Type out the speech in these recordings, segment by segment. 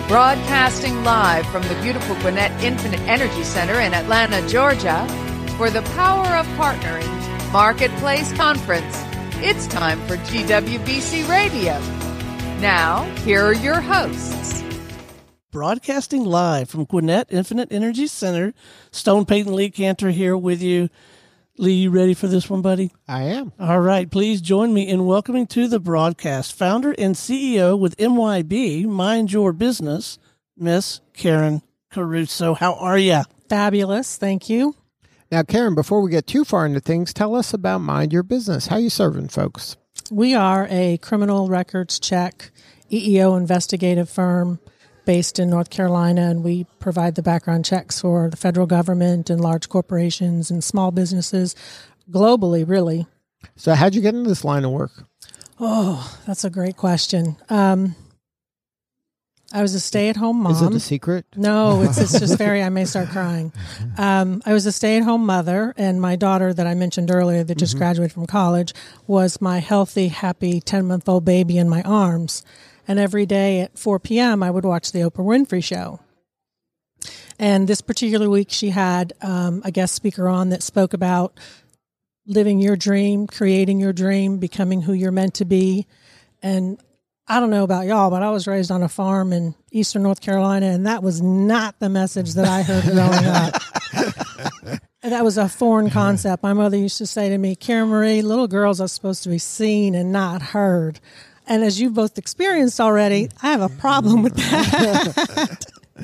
Broadcasting live from the beautiful Gwinnett Infinite Energy Center in Atlanta, Georgia, for the Power of Partnering Marketplace Conference. It's time for GWBC Radio. Now, here are your hosts. Broadcasting live from Gwinnett Infinite Energy Center, Stone Peyton Lee Cantor here with you. Lee, you ready for this one, buddy? I am. All right. Please join me in welcoming to the broadcast founder and CEO with MYB, Mind Your Business, Miss Karen Caruso. How are you? Fabulous. Thank you. Now, Karen, before we get too far into things, tell us about Mind Your Business. How you serving folks? We are a criminal records check EEO investigative firm based in North Carolina, and we provide the background checks for the federal government and large corporations and small businesses globally, really. So how'd you get into this line of work? Oh, that's a great question. I was a stay-at-home mom. Is it a secret? No, it's just very, I may start crying. I was a stay-at-home mother, and my daughter that I mentioned earlier that just graduated from college was my healthy, happy 10-month-old baby in my arms. And every day at 4 p.m., I would watch the Oprah Winfrey Show. And this particular week, she had a guest speaker on that spoke about living your dream, creating your dream, becoming who you're meant to be. And I don't know about y'all, but I was raised on a farm in eastern North Carolina, and that was not the message that I heard growing up. And that was a foreign concept. My mother used to say to me, Karen Marie, little girls are supposed to be seen and not heard. And as you've both experienced already, I have a problem with that.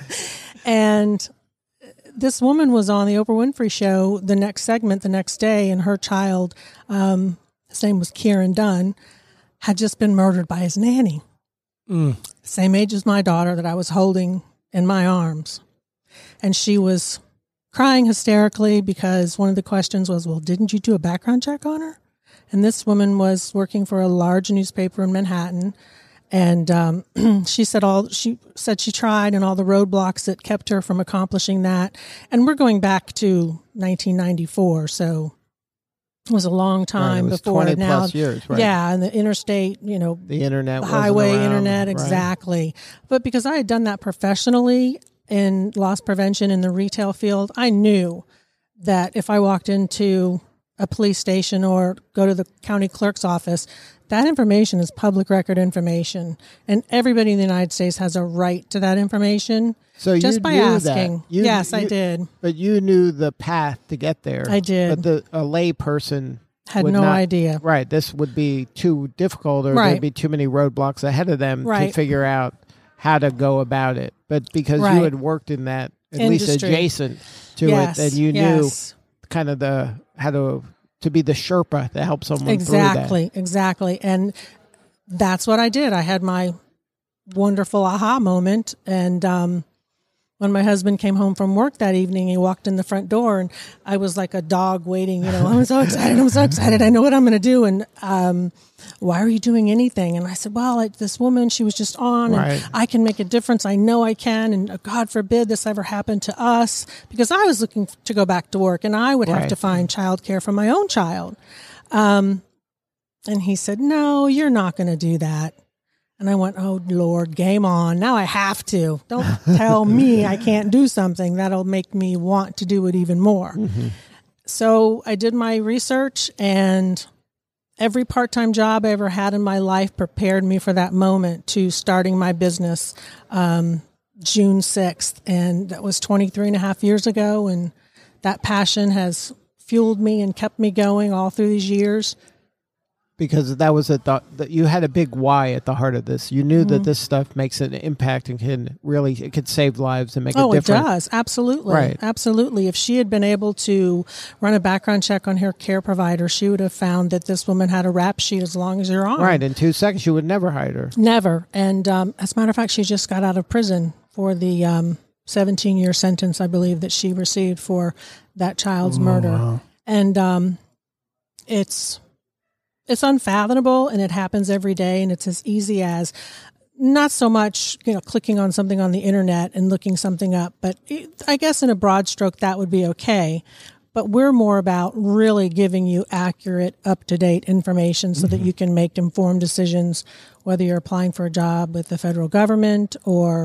And this woman was on the Oprah Winfrey Show, the next segment, the next day, and her child, his name was Kieran Dunn, had just been murdered by his nanny. Same age as my daughter that I was holding in my arms. And she was crying hysterically because one of the questions was, well, didn't you do a background check on her? And this woman was working for a large newspaper in Manhattan, and she said she tried, and all the roadblocks that kept her from accomplishing that. And we're going back to 1994, so it was a long time right, it was before 20 now. Plus years, right? Yeah, and the interstate, the internet, the highway around, internet, right? exactly. But because I had done that professionally in loss prevention in the retail field, I knew that if I walked into a police station or go to the county clerk's office, that information is public record information, and everybody in the United States has a right to that information. So just you by knew asking. that. Yes, I did. But you knew the path to get there. I did. But a lay person had would no not, idea. Right. This would be too difficult, or Right. there'd be too many roadblocks ahead of them to Right. figure out how to go about it. But because Right. you had worked in that, at least Industry. adjacent to Yes, it, then you yes. knew kind of how to be the Sherpa to help someone Exactly, through that. exactly. And that's what I did. I had my wonderful aha moment. And when my husband came home from work that evening, he walked in the front door, and I was like a dog waiting. I'm so excited. I'm so excited. I know what I'm going to do. And why are you doing anything? And I said, well, this woman, she was just on, and Right. I can make a difference. I know I can. And God forbid this ever happened to us, because I was looking to go back to work, and I would have Right. to find childcare for my own child. And he said, no, you're not going to do that. And I went, oh, Lord, game on. Now I have to. Don't tell me I can't do something. That'll make me want to do it even more. Mm-hmm. So I did my research, and every part-time job I ever had in my life prepared me for that moment to starting my business June 6th. And that was 23 and a half years ago. And that passion has fueled me and kept me going all through these years. Because that was that you had a big why at the heart of this. You knew that this stuff makes an impact and it could save lives and make a difference. Oh, it does. Absolutely. Right. Absolutely. If she had been able to run a background check on her care provider, she would have found that this woman had a rap sheet as long as you're on. Right. In 2 seconds, you would never hide her. Never. And as a matter of fact, she just got out of prison for the 17-year sentence, I believe, that she received for that child's murder. Wow. And it's unfathomable, and it happens every day, and it's as easy as not so much, clicking on something on the internet and looking something up, but I guess in a broad stroke that would be okay. But we're more about really giving you accurate, up-to-date information so that you can make informed decisions, whether you're applying for a job with the federal government or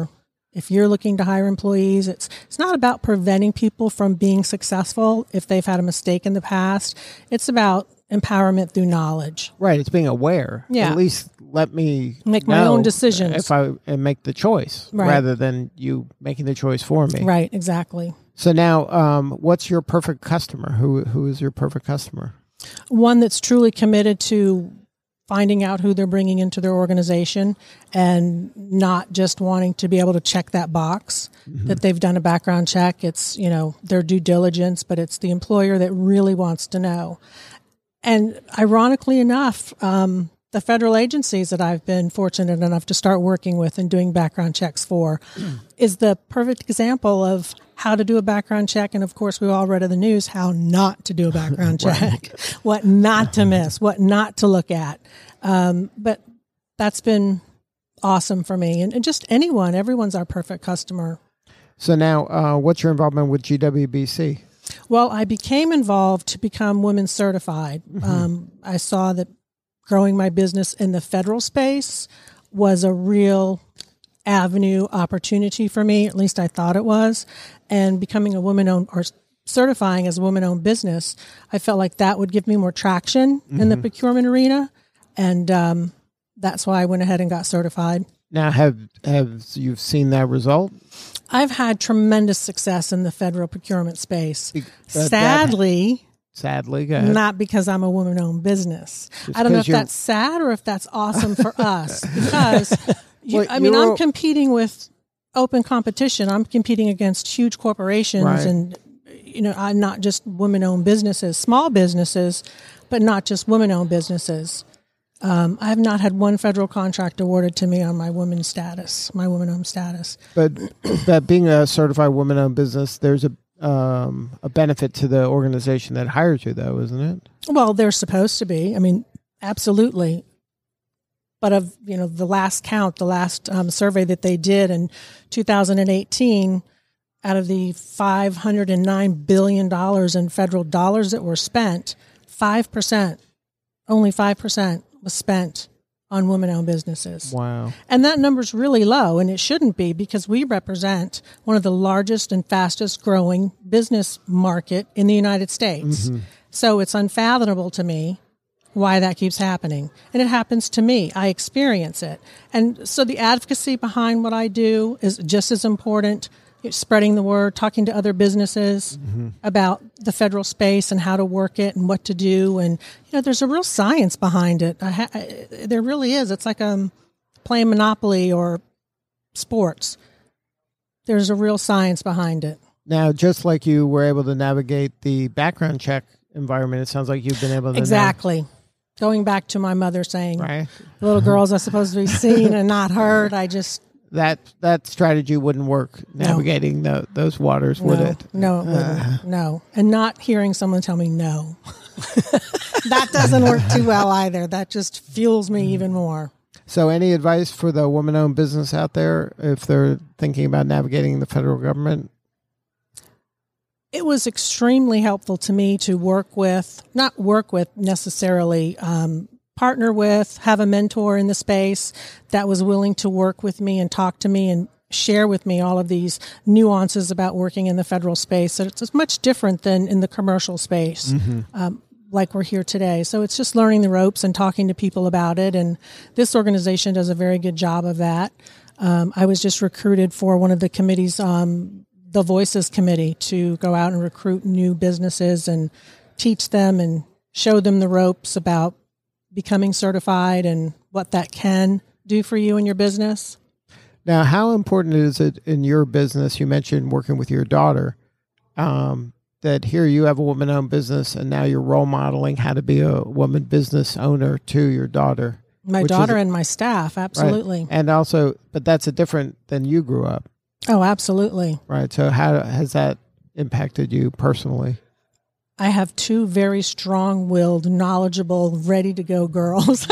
If you're looking to hire employees, it's not about preventing people from being successful if they've had a mistake in the past. It's about empowerment through knowledge. Right. It's being aware. Yeah. At least let me Make my know own decisions. and make the choice rather than you making the choice for me. Right. Exactly. So now, what's your perfect customer? Who is your perfect customer? One that's truly committed to finding out who they're bringing into their organization and not just wanting to be able to check that box that they've done a background check. It's, their due diligence, but it's the employer that really wants to know. And ironically enough, the federal agencies that I've been fortunate enough to start working with and doing background checks for is the perfect example of how to do a background check. And of course, we all read in the news how not to do a background check, what not to miss, what not to look at. But that's been awesome for me. And just everyone's our perfect customer. So now, what's your involvement with GWBC? Well, I became involved to become women certified. I saw that growing my business in the federal space was a real avenue opportunity for me. At least I thought it was. And becoming a woman-owned or certifying as a woman-owned business, I felt like that would give me more traction in the procurement arena. And that's why I went ahead and got certified. Now, have you seen that result? I've had tremendous success in the federal procurement space. Sadly, go ahead. Not because I'm a woman-owned business. I don't know if that's sad or if that's awesome for us. Because, I'm competing with open competition. I'm competing against huge corporations and, I'm not just women-owned businesses, small businesses, but not just women-owned businesses. I have not had one federal contract awarded to me on my women-owned status. But being a certified woman-owned business, there's a benefit to the organization that hires you, though, isn't it? Well, they're supposed to be. I mean, absolutely. But of the last survey that they did in 2018, out of the $509 billion in federal dollars that were spent, 5%, only 5%. Was spent on women-owned businesses. Wow. And that number's really low, and it shouldn't be because we represent one of the largest and fastest growing business market in the United States. So it's unfathomable to me why that keeps happening. And it happens to me. I experience it. And so the advocacy behind what I do is just as important. Spreading the word, talking to other businesses about the federal space and how to work it and what to do. And, there's a real science behind it. There really is. It's like playing Monopoly or sports. There's a real science behind it. Now, just like you were able to navigate the background check environment, it sounds like you've been able to. Exactly. Going back to my mother saying, little girls are supposed to be seen and not heard. That strategy wouldn't work navigating those waters, would it? No, it wouldn't. No. And not hearing someone tell me no. That doesn't work too well either. That just fuels me even more. So any advice for the woman-owned business out there if they're thinking about navigating the federal government? It was extremely helpful to me to not work with necessarily, partner with, have a mentor in the space that was willing to work with me and talk to me and share with me all of these nuances about working in the federal space. So it's much different than in the commercial space, like we're here today. So it's just learning the ropes and talking to people about it. And this organization does a very good job of that. I was just recruited for one of the committees, the Voices Committee, to go out and recruit new businesses and teach them and show them the ropes about becoming certified and what that can do for you and your business. Now, how important is it in your business? You mentioned working with your daughter, that here you have a woman-owned business and now you're role modeling how to be a woman business owner to your daughter. My daughter and my staff, absolutely. Right. And also, but that's different than you grew up. Oh, absolutely. Right. So how has that impacted you personally? I have two very strong-willed, knowledgeable, ready-to-go girls.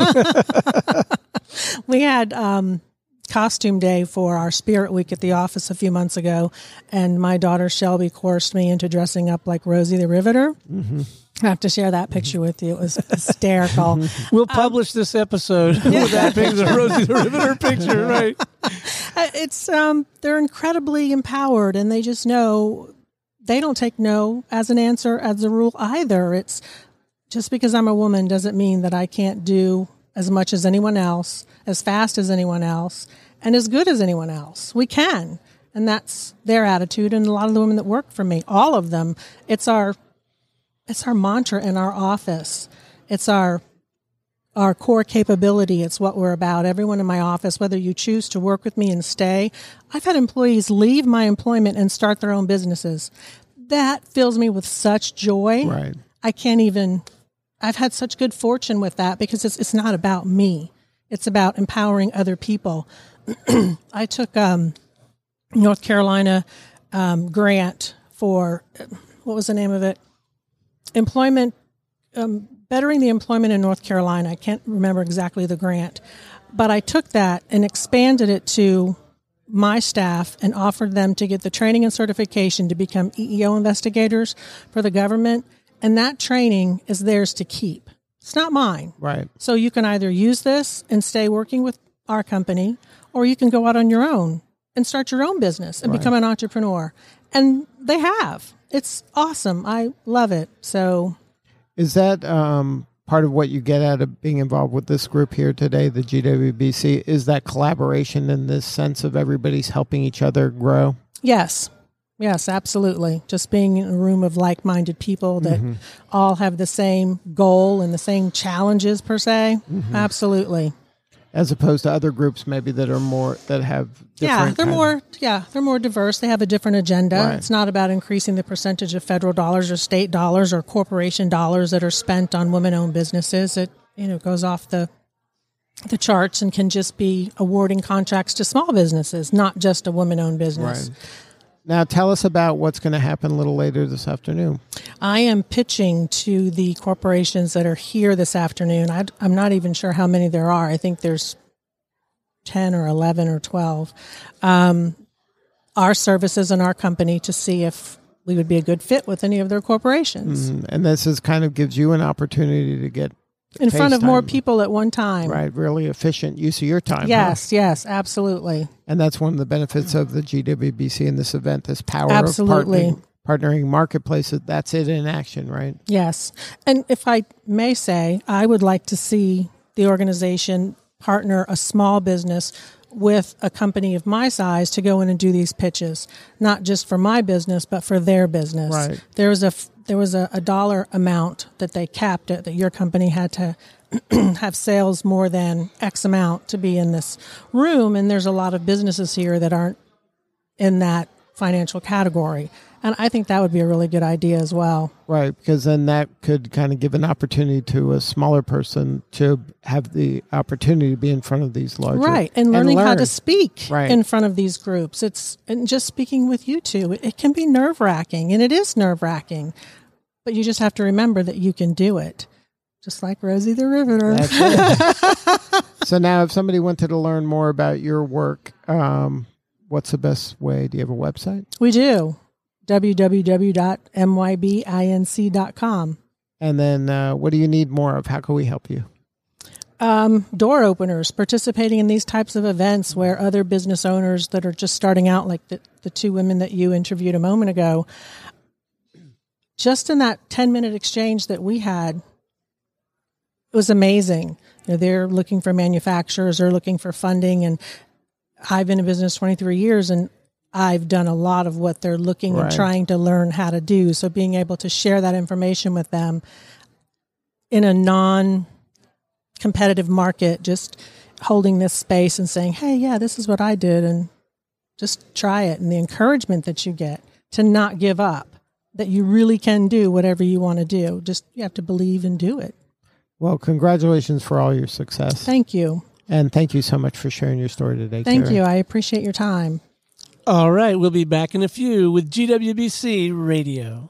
We had costume day for our Spirit Week at the office a few months ago, and my daughter Shelby coerced me into dressing up like Rosie the Riveter. I have to share that picture with you. It was hysterical. We'll publish this episode with that picture, Rosie the Riveter picture, right? They're incredibly empowered, and they just know they don't take no as an answer as a rule either. It's just because I'm a woman doesn't mean that I can't do as much as anyone else, as fast as anyone else, and as good as anyone else. We can. And that's their attitude. And a lot of the women that work for me, all of them, it's our mantra in our office. It's our core capability. It's what we're about. Everyone in my office, whether you choose to work with me and stay, I've had employees leave my employment and start their own businesses. That fills me with such joy. Right. I've had such good fortune with that because it's not about me. It's about empowering other people. I took North Carolina grant for, what was the name of it? Employment, bettering the employment in North Carolina. I can't remember exactly the grant, but I took that and expanded it to my staff and offered them to get the training and certification to become EEO investigators for the government. And that training is theirs to keep. It's not mine. Right. So you can either use this and stay working with our company, or you can go out on your own and start your own business and become an entrepreneur. And they have. It's awesome. I love it. So is that part of what you get out of being involved with this group here today, the GWBC? Is that collaboration in this sense of everybody's helping each other grow? Yes. Yes, absolutely. Just being in a room of like-minded people that all have the same goal and the same challenges per se. Absolutely. As opposed to other groups maybe that are more, that have different they're more diverse. They have a different agenda. Right. It's not about increasing the percentage of federal dollars or state dollars or corporation dollars that are spent on women-owned businesses. It goes off the charts and can just be awarding contracts to small businesses, not just a women-owned business. Right. Now, tell us about what's going to happen a little later this afternoon. I am pitching to the corporations that are here this afternoon. I'm not even sure how many there are. I think there's 10 or 11 or 12. Our services and our company to see if we would be a good fit with any of their corporations. And this is kind of gives you an opportunity to get in front of more people at one time. Right, really efficient use of your time. Yes, yes, absolutely. And that's one of the benefits of the GWBC and this event, this power absolutely. of partnering marketplaces. That's it in action, right? Yes. And if I may say, I would like to see the organization partner a small business with a company of my size to go in and do these pitches, not just for my business, but for their business. Right. There was a dollar amount that they capped it, that your company had to have sales more than X amount to be in this room. And there's a lot of businesses here that aren't in that financial category. And I think that would be a really good idea as well. Right, because then that could kind of give an opportunity to a smaller person to have the opportunity to be in front of these larger. Right, and learning how to speak right. in front of these groups. And just speaking with you two, it can be nerve-wracking, and it is nerve-wracking. But you just have to remember that you can do it, just like Rosie the Riveter. That's it. So now if somebody wanted to learn more about your work, what's the best way? Do you have a website? We do. www.mybinc.com. And then what do you need more of? How can we help you? Door openers, participating in these types of events where other business owners that are just starting out, like the two women that you interviewed a moment ago, just in that 10-minute exchange that we had, it was amazing. They're looking for manufacturers, they're looking for funding, and I've been in business 23 years, and I've done a lot of what they're looking and trying to learn how to do. So being able to share that information with them in a non-competitive market, just holding this space and saying, hey, yeah, this is what I did, and just try it. And the encouragement that you get to not give up, that you really can do whatever you want to do. Just you have to believe and do it. Well, congratulations for all your success. Thank you. And thank you so much for sharing your story today, Thank Karen. you. I appreciate your time. All right, we'll be back in a few with GWBC Radio.